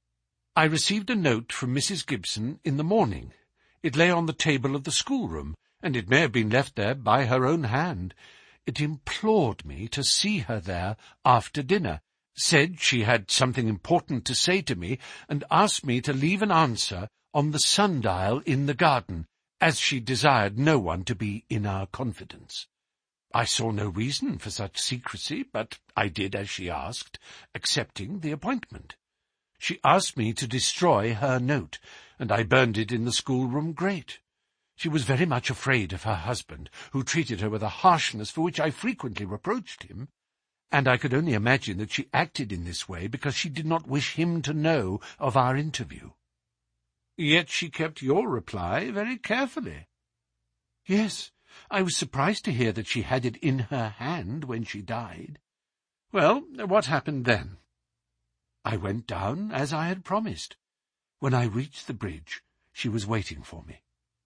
I received a note from Missus Gibson in the morning. It lay on the table of the schoolroom, and it may have been left there by her own hand. It implored me to see her there after dinner, said she had something important to say to me, and asked me to leave an answer on the sundial in the garden, as she desired no one to be in our confidence. I saw no reason for such secrecy, but I did as she asked, accepting the appointment. She asked me to destroy her note, and I burned it in the schoolroom grate. She was very much afraid of her husband, who treated her with a harshness for which I frequently reproached him, and I could only imagine that she acted in this way because she did not wish him to know of our interview. Yet she kept your reply very carefully. Yes, I was surprised to hear that she had it in her hand when she died. Well, what happened then? I went down as I had promised. When I reached the bridge, she was waiting for me.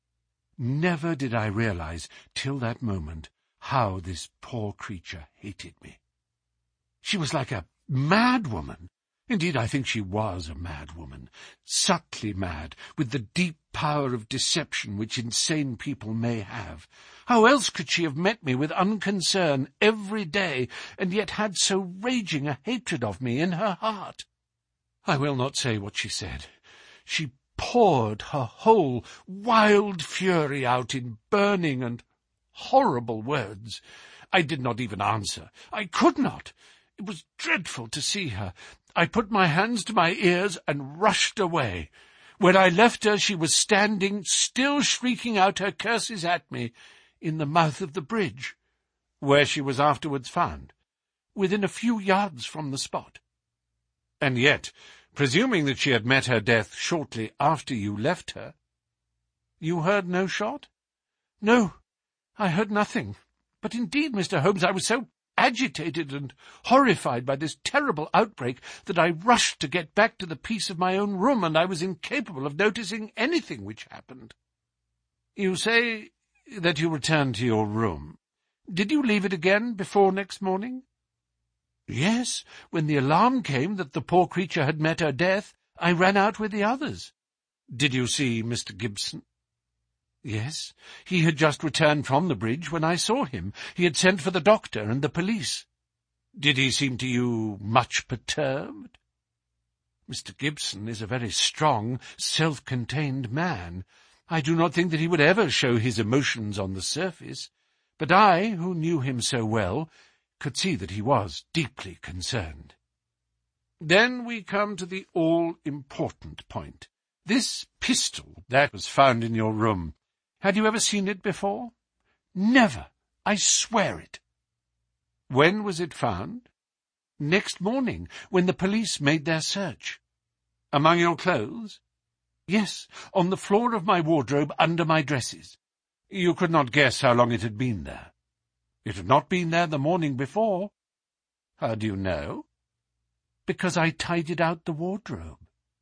Never did I realize till that moment how this poor creature hated me. She was like a mad woman. Indeed, I think she was a mad woman, subtly mad, with the deep power of deception which insane people may have. How else could she have met me with unconcern every day, and yet had so raging a hatred of me in her heart? I will not say what she said. She poured her whole wild fury out in burning and horrible words. I did not even answer. I could not. It was dreadful to see her. I put my hands to my ears and rushed away. When I left her, she was standing, still shrieking out her curses at me, in the mouth of the bridge, where she was afterwards found, within a few yards from the spot. And yet, presuming that she had met her death shortly after you left her, you heard no shot? No, I heard nothing. But indeed, Mister Holmes, I was so agitated and horrified by this terrible outbreak that I rushed to get back to the peace of my own room, and I was incapable of noticing anything which happened." "You say that you returned to your room. Did you leave it again before next morning?" "Yes, when the alarm came that the poor creature had met her death, I ran out with the others." "Did you see Mister Gibson?" "Yes, he had just returned from the bridge when I saw him. He had sent for the doctor and the police." "Did he seem to you much perturbed?" "Mister Gibson is a very strong, self-contained man. I do not think that he would ever show his emotions on the surface, but I, who knew him so well, could see that he was deeply concerned." "Then we come to the all-important point. This pistol that was found in your room, had you ever seen it before?" "Never. I swear it." "When was it found?" "Next morning, when the police made their search." "Among your clothes?" "Yes, on the floor of my wardrobe under my dresses." "You could not guess how long it had been there?" "It had not been there the morning before." "How do you know?" "Because I tidied out the wardrobe."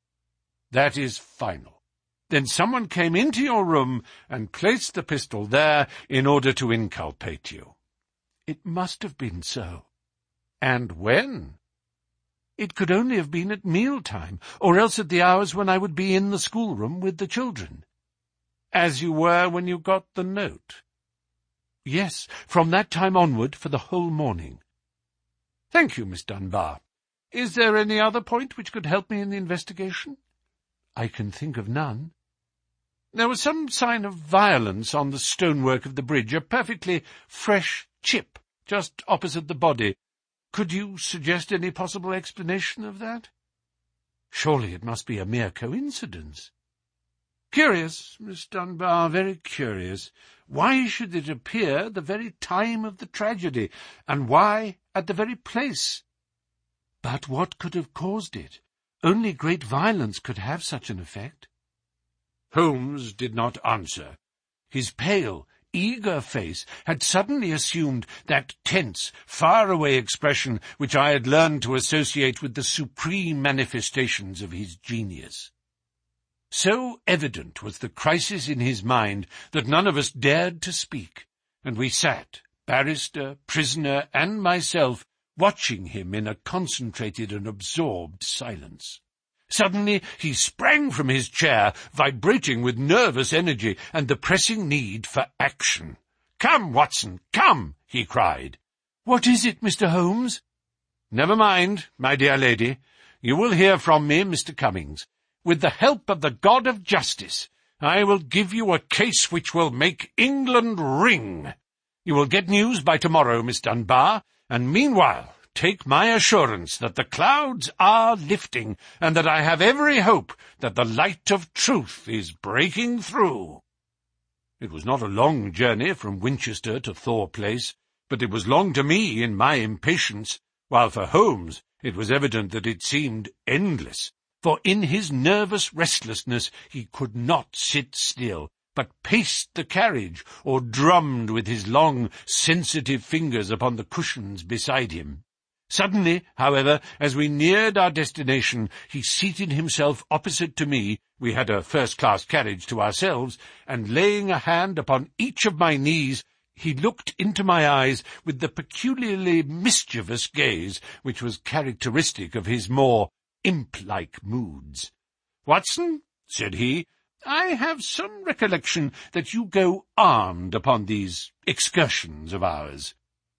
"That is final. Then someone came into your room and placed the pistol there in order to inculpate you." "It must have been so." "And when?" "It could only have been at meal-time, or else at the hours when I would be in the schoolroom with the children." "As you were when you got the note?" "Yes, from that time onward for the whole morning." "Thank you, Miss Dunbar. Is there any other point which could help me in the investigation?" "I can think of none." "There was some sign of violence on the stonework of the bridge, a perfectly fresh chip just opposite the body. Could you suggest any possible explanation of that?" "Surely it must be a mere coincidence." "Curious, Miss Dunbar, very curious. Why should it appear the very time of the tragedy, and why at the very place?" "But what could have caused it? Only great violence could have such an effect." Holmes did not answer. His pale, eager face had suddenly assumed that tense, far-away expression which I had learned to associate with the supreme manifestations of his genius. So evident was the crisis in his mind that none of us dared to speak, and we sat, barrister, prisoner, and myself, watching him in a concentrated and absorbed silence. Suddenly he sprang from his chair, vibrating with nervous energy and the pressing need for action. "Come, Watson, come!" he cried. "What is it, Mister Holmes?" "Never mind, my dear lady. You will hear from me, Mister Cummings. With the help of the God of Justice, I will give you a case which will make England ring. You will get news by tomorrow, Miss Dunbar, and meanwhile take my assurance that the clouds are lifting, and that I have every hope that the light of truth is breaking through." It was not a long journey from Winchester to Thor Place, but it was long to me in my impatience, while for Holmes it was evident that it seemed endless, for in his nervous restlessness he could not sit still, but paced the carriage, or drummed with his long, sensitive fingers upon the cushions beside him. Suddenly, however, as we neared our destination, he seated himself opposite to me — we had a first-class carriage to ourselves — and laying a hand upon each of my knees, he looked into my eyes with the peculiarly mischievous gaze which was characteristic of his more imp-like moods. "Watson," said he, "I have some recollection that you go armed upon these excursions of ours."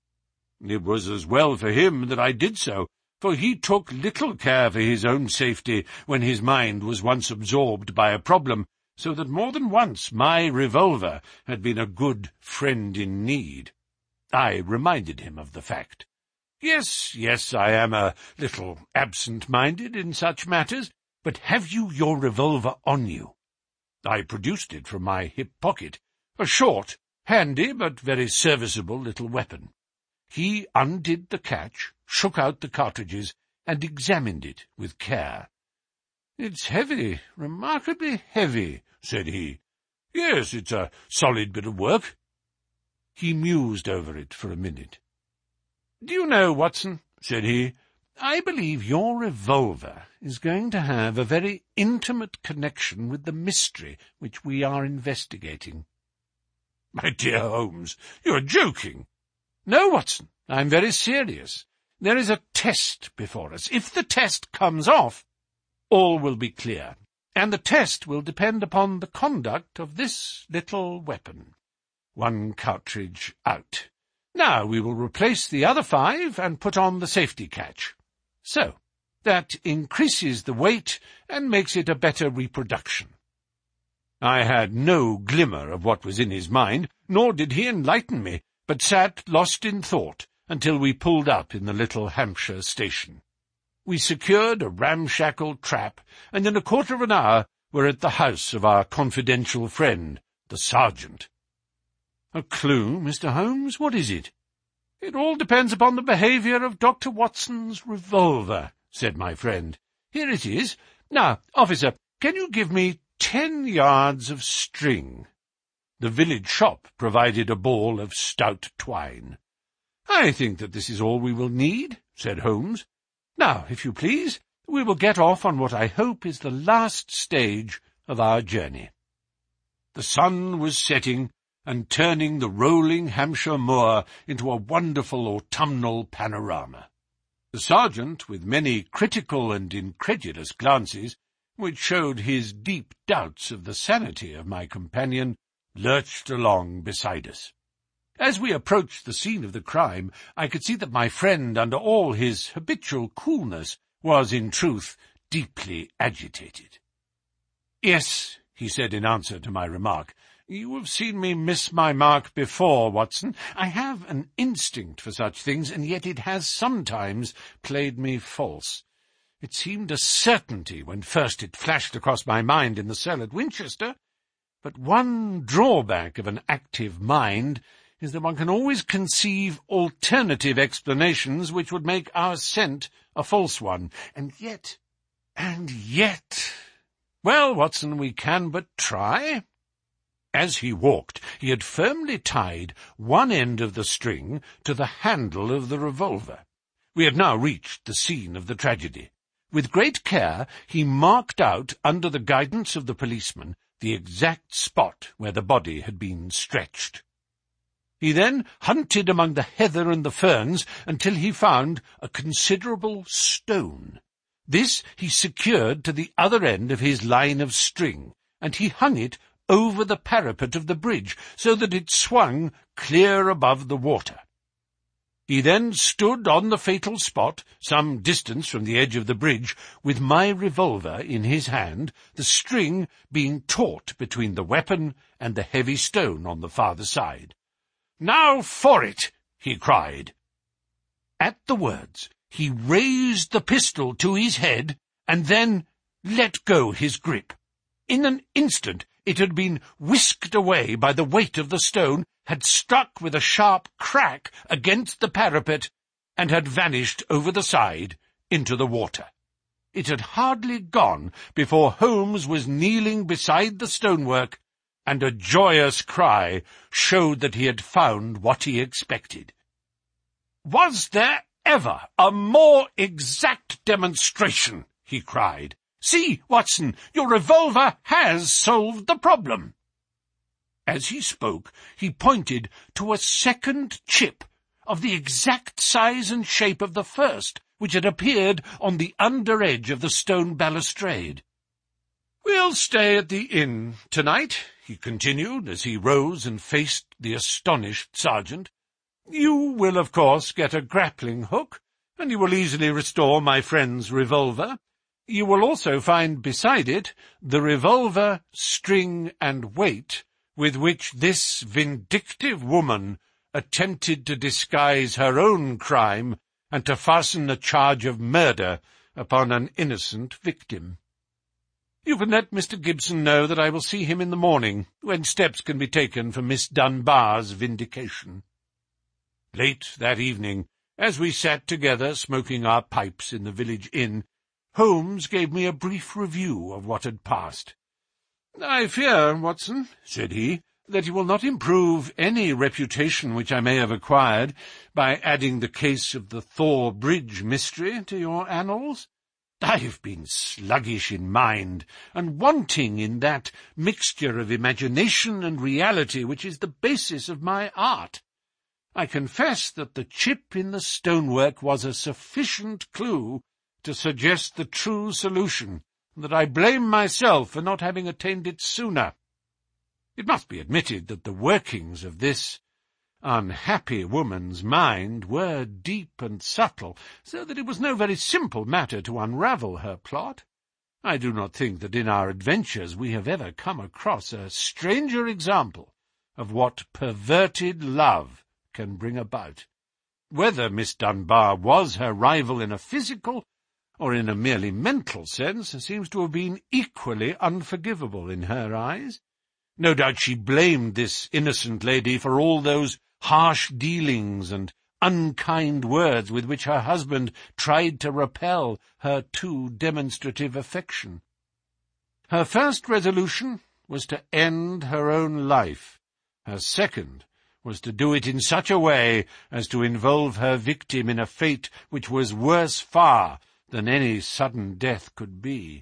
It was as well for him that I did so, for he took little care for his own safety when his mind was once absorbed by a problem, so that more than once my revolver had been a good friend in need. I reminded him of the fact. "Yes, yes, I am a little absent-minded in such matters, but have you your revolver on you?" I produced it from my hip pocket, a short, handy, but very serviceable little weapon. He undid the catch, shook out the cartridges, and examined it with care. "It's heavy, remarkably heavy," said he. "Yes, it's a solid bit of work." He mused over it for a minute. "Do you know, Watson," said he, "I believe your revolver is going to have a very intimate connection with the mystery which we are investigating." "My dear Holmes, you are joking." "No, Watson, I am very serious. There is a test before us. If the test comes off, all will be clear, and the test will depend upon the conduct of this little weapon. One cartridge out. Now we will replace the other five and put on the safety catch. So, that increases the weight and makes it a better reproduction." I had no glimmer of what was in his mind, nor did he enlighten me, but sat lost in thought until we pulled up in the little Hampshire station. We secured a ramshackle trap, and in a quarter of an hour were at the house of our confidential friend, the sergeant. "A clue, Mister Holmes? What is it?" "It all depends upon the behaviour of Doctor Watson's revolver," said my friend. "Here it is. Now, officer, can you give me ten yards of string?" The village shop provided a ball of stout twine. "I think that this is all we will need," said Holmes. "Now, if you please, we will get off on what I hope is the last stage of our journey." The sun was setting and turning the rolling Hampshire moor into a wonderful autumnal panorama. The sergeant, with many critical and incredulous glances, which showed his deep doubts of the sanity of my companion, lurched along beside us. As we approached the scene of the crime, I could see that my friend, under all his habitual coolness, was in truth deeply agitated. "Yes," he said in answer to my remark, "you have seen me miss my mark before, Watson. I have an instinct for such things, and yet it has sometimes played me false. It seemed a certainty when first it flashed across my mind in the cell at Winchester, but one drawback of an active mind is that one can always conceive alternative explanations which would make our scent a false one. And yet, and yet... Well, Watson, we can but try." As he walked, he had firmly tied one end of the string to the handle of the revolver. We had now reached the scene of the tragedy. With great care, he marked out, under the guidance of the policeman, the exact spot where the body had been stretched. He then hunted among the heather and the ferns until he found a considerable stone. This he secured to the other end of his line of string, and he hung it over the parapet of the bridge, so that it swung clear above the water. He then stood on the fatal spot, some distance from the edge of the bridge, with my revolver in his hand, the string being taut between the weapon and the heavy stone on the farther side. "Now for it!" he cried. At the words, he raised the pistol to his head, and then let go his grip. In an instant it had been whisked away by the weight of the stone, had struck with a sharp crack against the parapet, and had vanished over the side into the water. It had hardly gone before Holmes was kneeling beside the stonework, and a joyous cry showed that he had found what he expected. "Was there ever a more exact demonstration?" he cried. "See, Watson, your revolver has solved the problem." As he spoke, he pointed to a second chip of the exact size and shape of the first, which had appeared on the under edge of the stone balustrade. "We'll stay at the inn tonight," he continued, as he rose and faced the astonished sergeant. "You will, of course, get a grappling hook, and you will easily restore my friend's revolver. You will also find beside it the revolver, string, and weight with which this vindictive woman attempted to disguise her own crime and to fasten a charge of murder upon an innocent victim. You can let Mister Gibson know that I will see him in the morning, when steps can be taken for Miss Dunbar's vindication." Late that evening, as we sat together smoking our pipes in the village inn, Holmes gave me a brief review of what had passed. "I fear, Watson," said he, that you will not improve any reputation which I may have acquired by adding the case of the Thor Bridge mystery to your annals. I have been sluggish in mind, and wanting in that mixture of imagination and reality which is the basis of my art. I confess that the chip in the stonework was a sufficient clue to suggest the true solution, and that I blame myself for not having attained it sooner. It must be admitted that the workings of this unhappy woman's mind were deep and subtle, so that it was no very simple matter to unravel her plot. I do not think that in our adventures we have ever come across a stranger example of what perverted love can bring about. Whether Miss Dunbar was her rival in a physical or in a merely mental sense seems to have been equally unforgivable in her eyes. No doubt she blamed this innocent lady for all those harsh dealings and unkind words with which her husband tried to repel her too demonstrative affection. Her first resolution was to end her own life. Her second was to do it in such a way as to involve her victim in a fate which was worse far than any sudden death could be.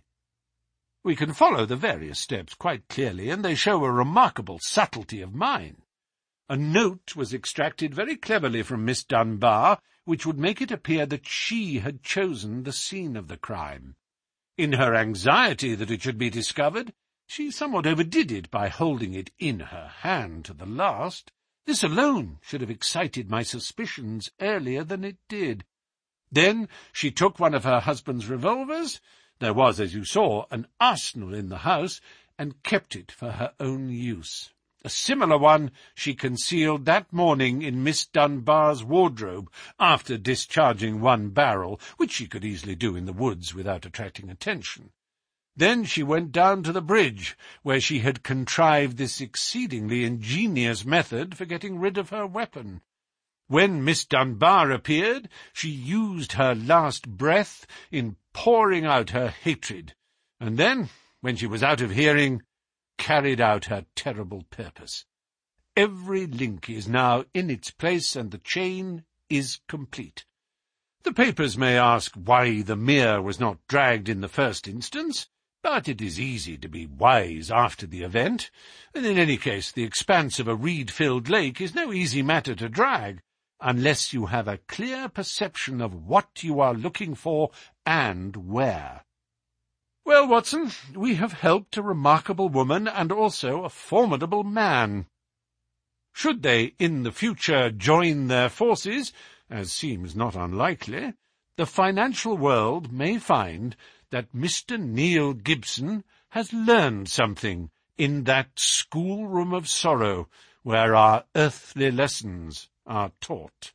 We can follow the various steps quite clearly, and they show a remarkable subtlety of mind. A note was extracted very cleverly from Miss Dunbar, which would make it appear that she had chosen the scene of the crime. In her anxiety that it should be discovered, she somewhat overdid it by holding it in her hand to the last. This alone should have excited my suspicions earlier than it did. Then she took one of her husband's revolvers — there was, as you saw, an arsenal in the house — and kept it for her own use. A similar one she concealed that morning in Miss Dunbar's wardrobe, after discharging one barrel, which she could easily do in the woods without attracting attention. Then she went down to the bridge, where she had contrived this exceedingly ingenious method for getting rid of her weapon. When Miss Dunbar appeared, she used her last breath in pouring out her hatred, and then, when she was out of hearing, carried out her terrible purpose. Every link is now in its place, and the chain is complete. The papers may ask why the Mere was not dragged in the first instance, but it is easy to be wise after the event, and in any case the expanse of a reed-filled lake is no easy matter to drag, unless you have a clear perception of what you are looking for and where. Well, Watson, we have helped a remarkable woman and also a formidable man. Should they in the future join their forces, as seems not unlikely, the financial world may find that Mister Neil Gibson has learned something in that schoolroom of sorrow where our earthly lessons are taught.